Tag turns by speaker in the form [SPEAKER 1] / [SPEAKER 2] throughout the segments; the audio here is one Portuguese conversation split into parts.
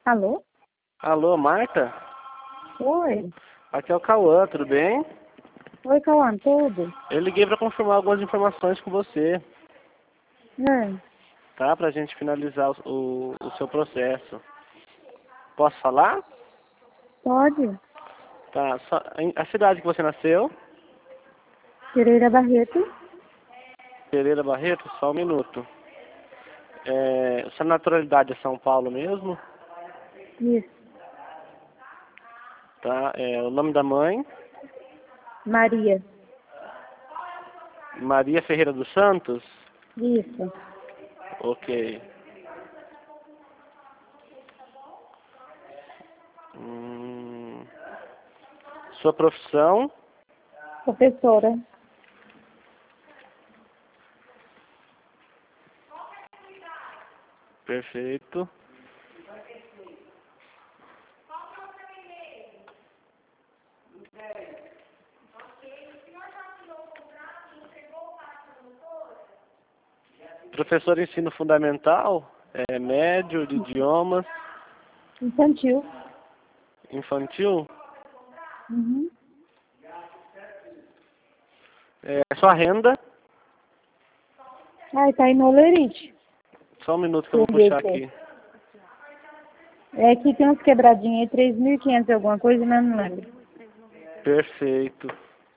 [SPEAKER 1] Alô?
[SPEAKER 2] Alô, Marta?
[SPEAKER 1] Oi.
[SPEAKER 2] Aqui é o Cauã, tudo bem?
[SPEAKER 1] Oi, Cauã, tudo?
[SPEAKER 2] Eu liguei para confirmar algumas informações com você,
[SPEAKER 1] É,
[SPEAKER 2] tá? Pra gente finalizar o seu processo. Posso falar?
[SPEAKER 1] pode.
[SPEAKER 2] Tá. A cidade que você nasceu?
[SPEAKER 1] Pereira Barreto?
[SPEAKER 2] Pereira Barreto? Só um minuto. Sua naturalidade é São Paulo mesmo?
[SPEAKER 1] Isso.
[SPEAKER 2] Tá. O nome da mãe?
[SPEAKER 1] Maria?
[SPEAKER 2] Maria Ferreira dos Santos?
[SPEAKER 1] Isso.
[SPEAKER 2] Ok. Hum, Sua profissão?
[SPEAKER 1] Professora?
[SPEAKER 2] Perfeito. Professor de ensino fundamental? Médio, de idiomas,
[SPEAKER 1] Infantil?
[SPEAKER 2] infantil?
[SPEAKER 1] Uhum.
[SPEAKER 2] Sua renda?
[SPEAKER 1] Ai, tá aí no Olerite.
[SPEAKER 2] Só um minuto que eu vou puxar aqui.
[SPEAKER 1] É que tem uns quebradinhos aí, 3.500 alguma coisa, mas não lembro.
[SPEAKER 2] Perfeito.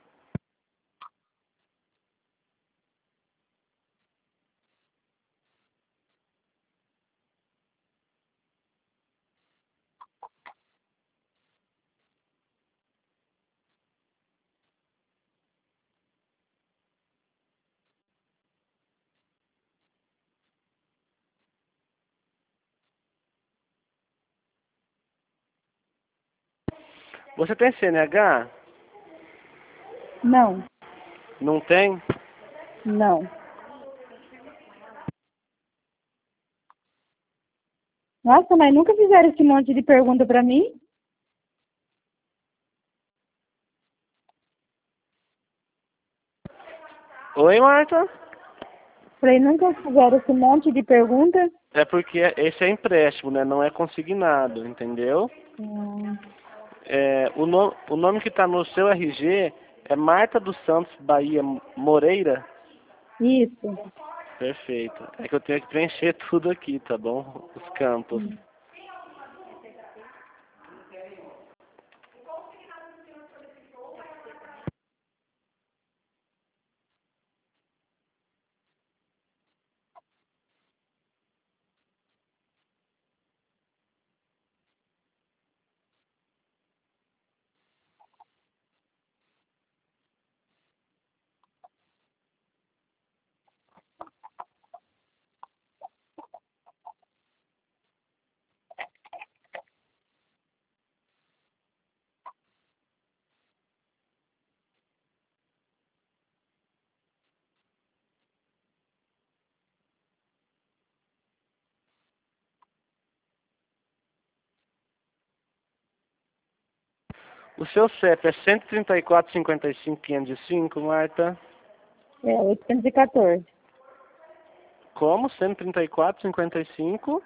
[SPEAKER 2] Você tem CNH?
[SPEAKER 1] Não,
[SPEAKER 2] Não tem?
[SPEAKER 1] não. Nossa, mas nunca fizeram esse monte de pergunta pra mim?
[SPEAKER 2] Oi, Marta?
[SPEAKER 1] Falei, nunca fizeram esse monte de pergunta?
[SPEAKER 2] É porque esse é empréstimo, né? Não é consignado, entendeu?
[SPEAKER 1] Hum,
[SPEAKER 2] O nome que está no seu RG é Marta dos Santos Bahia Moreira?
[SPEAKER 1] isso.
[SPEAKER 2] Perfeito. É que eu tenho que preencher tudo aqui, tá bom? Os campos. O seu CEP é 134.55.505, Marta?
[SPEAKER 1] É, 814.
[SPEAKER 2] Como? 134.55?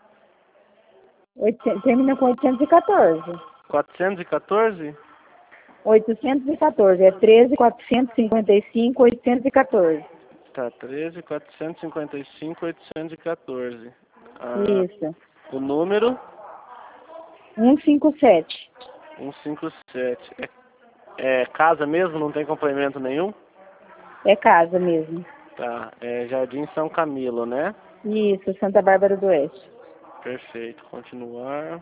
[SPEAKER 1] Termina com 814.
[SPEAKER 2] 414?
[SPEAKER 1] 814. É 13.455, 814.
[SPEAKER 2] Tá, 13.455.814.
[SPEAKER 1] Isso.
[SPEAKER 2] O número?
[SPEAKER 1] 157.
[SPEAKER 2] 157. É casa mesmo? Não tem complemento nenhum?
[SPEAKER 1] É casa mesmo.
[SPEAKER 2] Tá, Jardim São Camilo, né?
[SPEAKER 1] Isso, Santa Bárbara do Oeste.
[SPEAKER 2] Perfeito, continuar.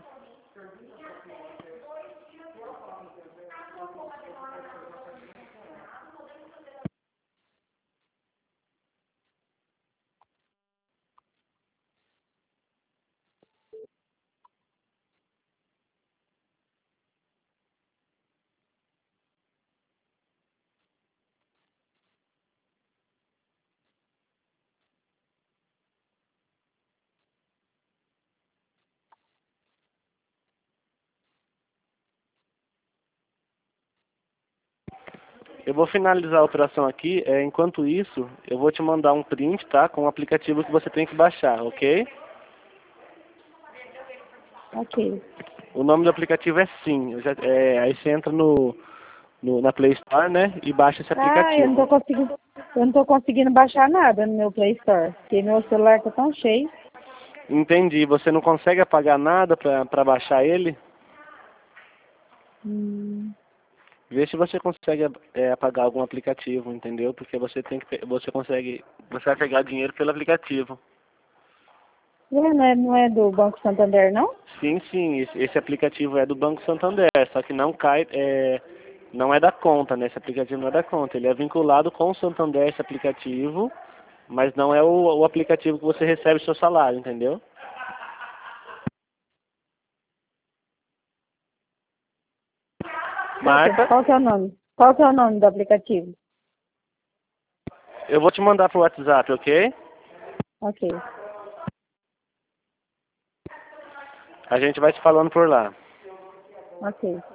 [SPEAKER 2] Eu vou finalizar a operação aqui. Enquanto isso, eu vou te mandar um print, tá? Com o aplicativo que você tem que baixar, ok?
[SPEAKER 1] Ok.
[SPEAKER 2] O nome do aplicativo é Sim. Aí você entra na Play Store, né? E baixa esse
[SPEAKER 1] Ah,
[SPEAKER 2] aplicativo.
[SPEAKER 1] eu não tô conseguindo baixar nada no meu Play Store, porque meu celular tá tão cheio.
[SPEAKER 2] Entendi. Você não consegue apagar nada pra baixar ele?
[SPEAKER 1] Hum.
[SPEAKER 2] Vê se você consegue apagar algum aplicativo, entendeu? Porque você vai pegar dinheiro pelo aplicativo.
[SPEAKER 1] Não é do Banco Santander, não?
[SPEAKER 2] Sim, sim, esse aplicativo é do Banco Santander, só que não cai, não é da conta, né? Esse aplicativo não é da conta. Ele é vinculado com o Santander, esse aplicativo, mas não é o aplicativo que você recebe o seu salário, entendeu? Marca,
[SPEAKER 1] Qual que é o nome? Qual que é o nome do aplicativo?
[SPEAKER 2] eu vou te mandar pro WhatsApp, ok?
[SPEAKER 1] Ok.
[SPEAKER 2] A gente vai se falando por lá.
[SPEAKER 1] Ok.